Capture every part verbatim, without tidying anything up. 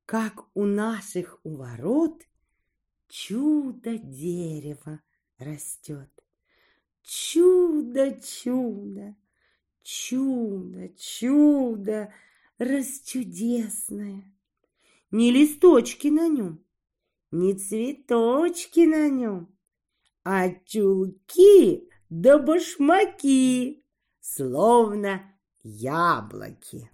как у наших у ворот чудо-дерево растет. Чудо, чудо, чудо, чудо расчудесное. Ни листочки на нем, ни цветочки на нем, а чулки да башмаки, словно яблоки.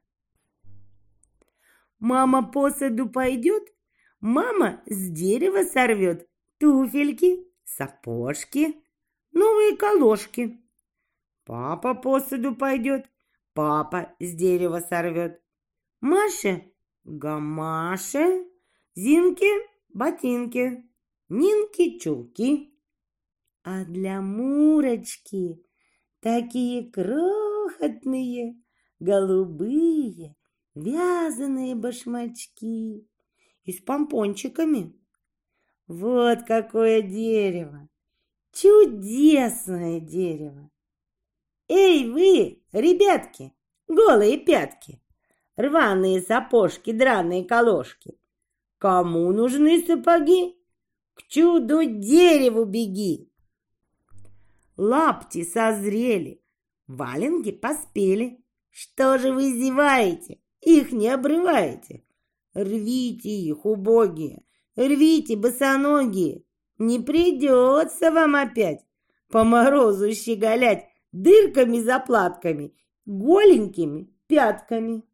Мама по саду пойдет, мама с дерева сорвет туфельки, сапожки, новые колошки. Папа по саду пойдет, папа с дерева сорвет. Маша — гамаши, Зинке — ботинки, Нинке — чулки. А для Мурочки такие крохотные, голубые, вязаные башмачки и с помпончиками. Вот какое дерево! Чудесное дерево! Эй вы, ребятки, голые пятки, рваные сапожки, драные колошки! Кому нужны сапоги? К чуду-дереву беги! Лапти созрели, валенки поспели. Что же вы зеваете? Их не обрываете. Рвите их, убогие, рвите, босоногие. Не придется вам опять по морозу щеголять дырками-заплатками, голенькими пятками.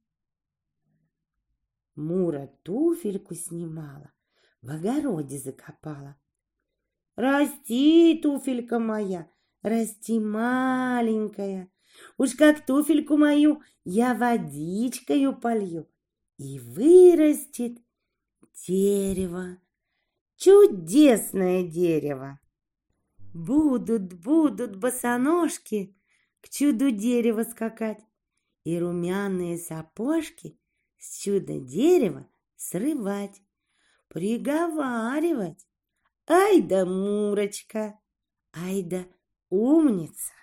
Мура туфельку снимала, в огороде закопала. Расти, туфелька моя, расти, маленькая. Уж как туфельку мою я водичкою полью, и вырастет дерево, чудесное дерево. Будут, будут босоножки к чуду дерева скакать, и румяные сапожки с чудо дерева срывать, приговаривать: ай да Мурочка, ай да умница.